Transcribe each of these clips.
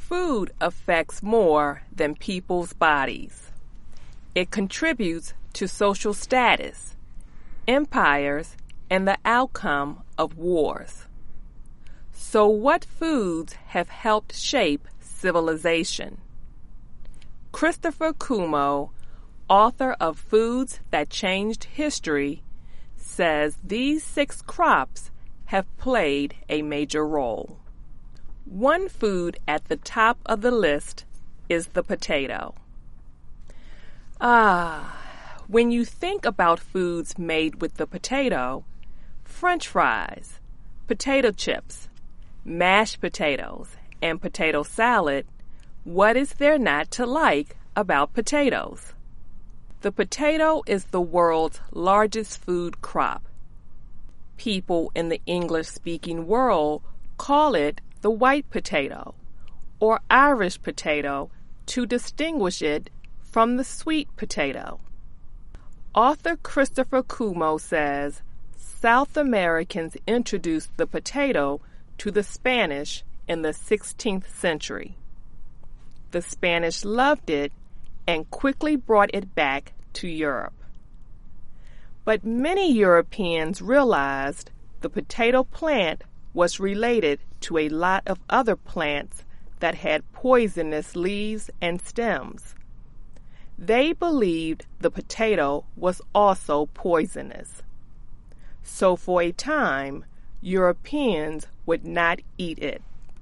Food affects more than people's bodies. It contributes to social status, empires, and the outcome of wars. So what foods have helped shape civilization? Christopher Cuomo, author of Foods That Changed History, says these 6 crops have played a major role. One food at the top of the list is the potato. When you think about foods made with the potato, French fries, potato chips, mashed potatoes, and potato salad, what is there not to like about potatoes? The potato is the world's largest food crop. People in the English-speaking world call it the white potato or Irish potato to distinguish it from the sweet potato. Author Christopher Cuomo says South Americans introduced the potato to the Spanish in the 16th century. The Spanish loved it and quickly brought it back to Europe. But many Europeans realized the potato plant was related to a lot of other plants that had poisonous leaves and stems. They believed the potato was also poisonous. So for a time, Europeans would not eat it.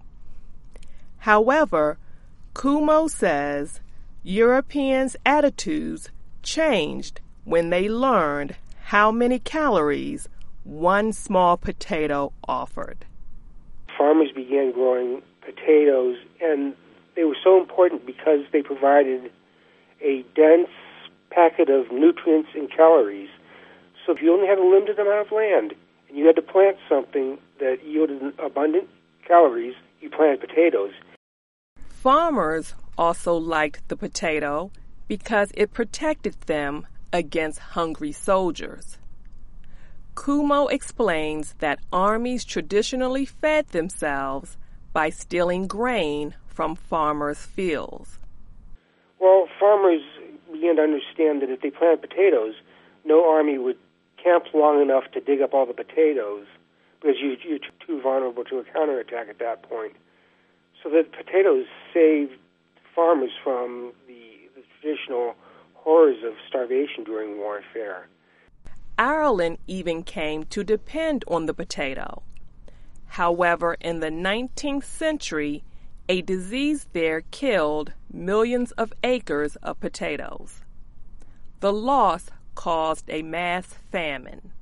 However, Cuomo says Europeans' attitudes changed when they learned how many calories one small potato offered. Farmers began growing potatoes, and they were so important because they provided a dense packet of nutrients and calories. So if you only had a limited amount of land and you had to plant something that yielded abundant calories, you planted potatoes. Farmers also liked the potato because it protected them against hungry soldiers. Cuomo explains that armies traditionally fed themselves by stealing grain from farmers' fields. Well, farmers began to understand that if they planted potatoes, no army would camp long enough to dig up all the potatoes because you're too vulnerable to a counterattack at that point. So the potatoes saved farmers from the traditional horrors of starvation during warfare. Ireland even came to depend on the potato. However, in the 19th century, a disease there killed millions of acres of potatoes. The loss caused a mass famine.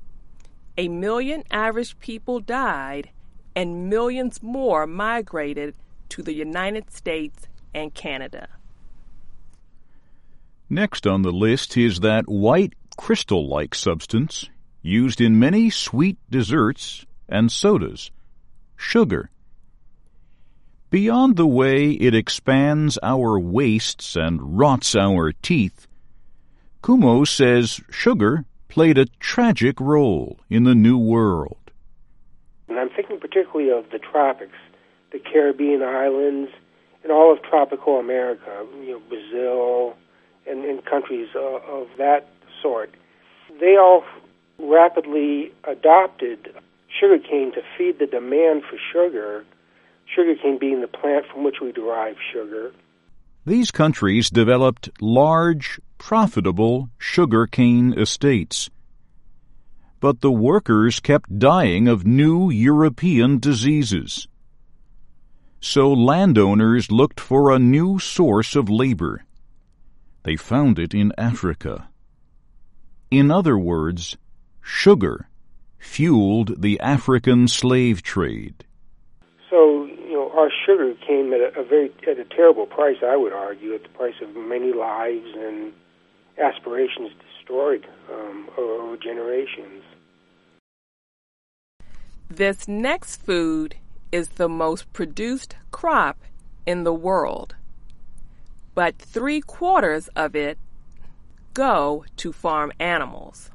1 million Irish people died, and millions more migrated to the United States and Canada. Next on the list is that white crystal-like substance used in many sweet desserts and sodas, sugar. Beyond the way it expands our waists and rots our teeth, Cuomo says sugar played a tragic role in the New World. And I'm thinking particularly of the tropics, the Caribbean islands, and all of tropical America, Brazil, and countries of that sort. They all rapidly adopted sugarcane to feed the demand for sugar, sugarcane being the plant from which we derive sugar. These countries developed large, profitable sugarcane estates. But the workers kept dying of new European diseases. So landowners looked for a new source of labor. They found it in Africa. In other words, sugar fueled the African slave trade. So, our sugar came at a terrible price, I would argue, at the price of many lives and aspirations destroyed over generations. This next food is the most produced crop in the world, but 3/4 of it go to farm animals.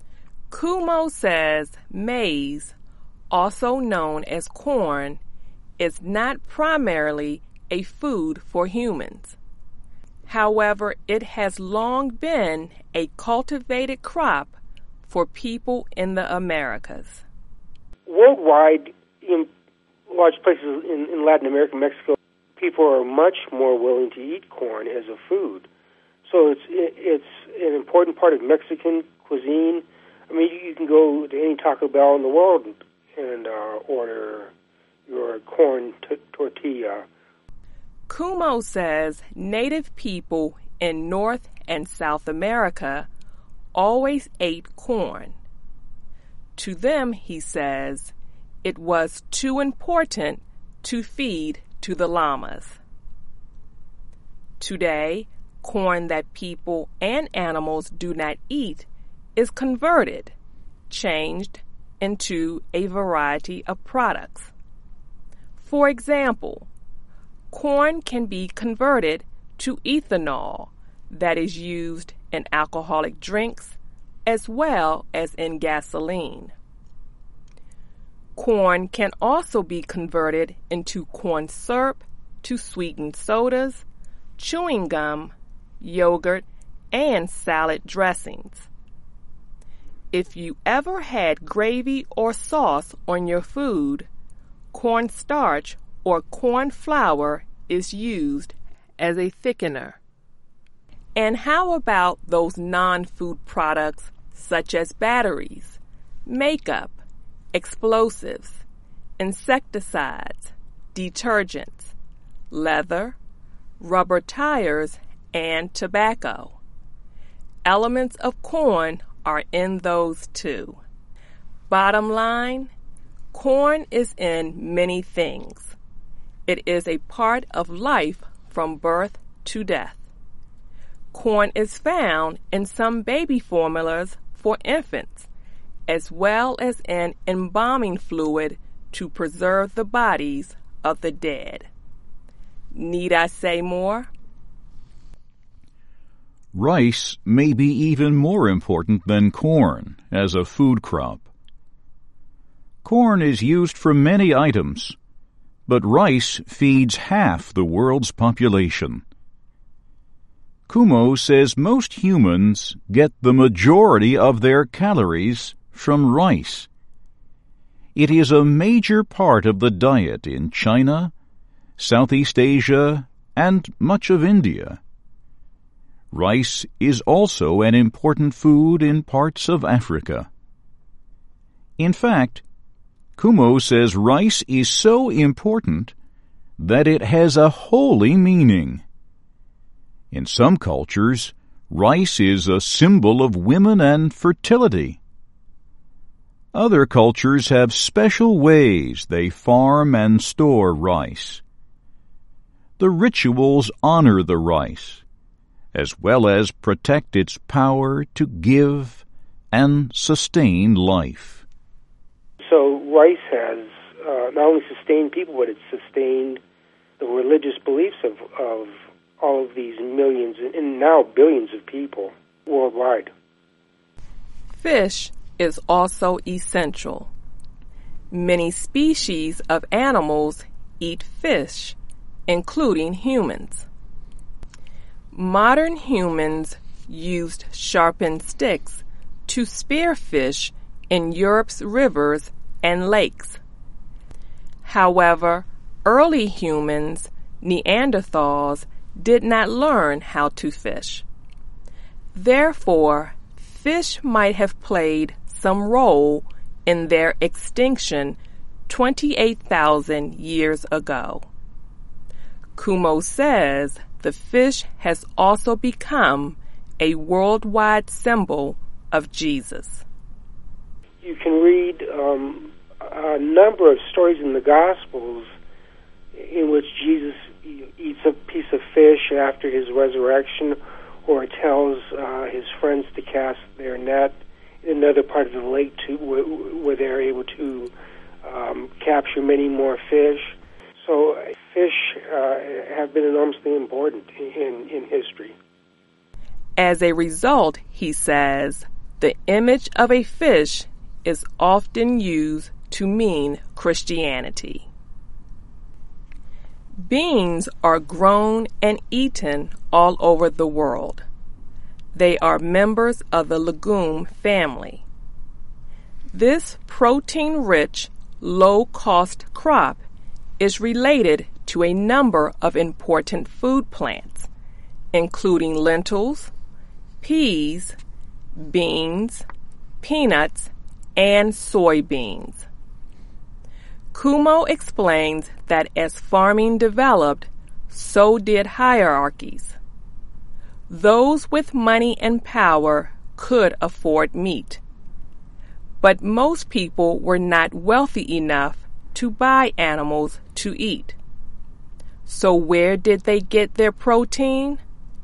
Cuomo says maize, also known as corn, is not primarily a food for humans. However, it has long been a cultivated crop for people in the Americas. Worldwide, in large places in Latin America, Mexico, people are much more willing to eat corn as a food. So it's an important part of Mexican cuisine. I mean, you can go to any Taco Bell in the world and order your corn tortilla. Kumo says native people in North and South America always ate corn. To them, he says, it was too important to feed to the llamas. Today, corn that people and animals do not eat is converted, changed into a variety of products. For example, corn can be converted to ethanol that is used in alcoholic drinks as well as in gasoline. Corn can also be converted into corn syrup to sweeten sodas, chewing gum, yogurt, and salad dressings. If you ever had gravy or sauce on your food, cornstarch or corn flour is used as a thickener. And how about those non-food products such as batteries, makeup, explosives, insecticides, detergents, leather, rubber tires, and tobacco? Elements of corn are in those too. Bottom line, corn is in many things. It is a part of life from birth to death. Corn is found in some baby formulas for infants, as well as in embalming fluid to preserve the bodies of the dead. Need I say more? Rice may be even more important than corn as a food crop. Corn is used for many items, but rice feeds half the world's population. Kumo says most humans get the majority of their calories from rice. It is a major part of the diet in China, Southeast Asia, and much of India. Rice is also an important food in parts of Africa. In fact, Kumo says rice is so important that it has a holy meaning. In some cultures, rice is a symbol of women and fertility. Other cultures have special ways they farm and store rice. The rituals honor the rice, as well as protect its power to give and sustain life. So rice has not only sustained people, but it's sustained the religious beliefs of all of these millions and now billions of people worldwide. Fish is also essential. Many species of animals eat fish, including humans. Modern humans used sharpened sticks to spear fish in Europe's rivers and lakes. However, early humans, Neanderthals, did not learn how to fish. Therefore, fish might have played some role in their extinction 28,000 years ago. Kumo says the fish has also become a worldwide symbol of Jesus. You can read a number of stories in the Gospels in which Jesus eats a piece of fish after his resurrection, or tells his friends to cast their net in another part of the lake where they're able to capture many more fish. So fish have been enormously important in history. As a result, he says, the image of a fish is often used to mean Christianity. Beans are grown and eaten all over the world. They are members of the legume family. This protein-rich, low-cost crop is related to a number of important food plants, including lentils, peas, beans, peanuts, and soybeans. Kumo explains that as farming developed, so did hierarchies. Those with money and power could afford meat, but most people were not wealthy enough to buy animals to eat. So where did they get their protein?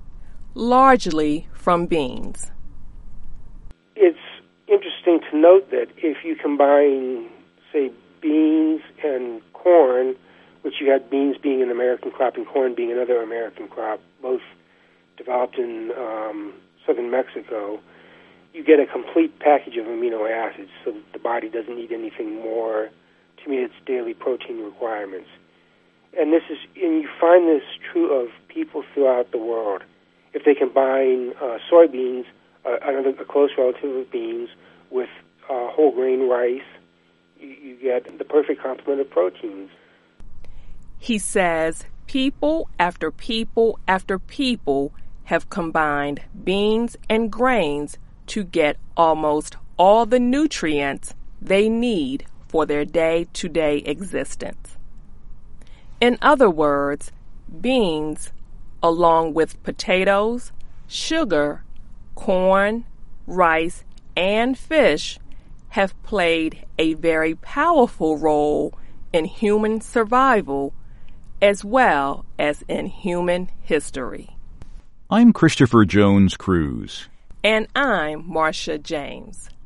Largely from beans. It's interesting to note that if you combine, say, beans and corn, which you had beans being an American crop and corn being another American crop, both developed in southern Mexico, you get a complete package of amino acids, so that the body doesn't need anything more to meet its daily protein requirements. And you find this true of people throughout the world. If they combine soybeans, a close relative of beans, with whole grain rice, you get the perfect complement of proteins. He says people after people after people have combined beans and grains to get almost all the nutrients they need for their day-to-day existence. In other words, beans, along with potatoes, sugar, corn, rice, and fish, have played a very powerful role in human survival as well as in human history. I'm Christopher Jones Cruz. And I'm Marcia James.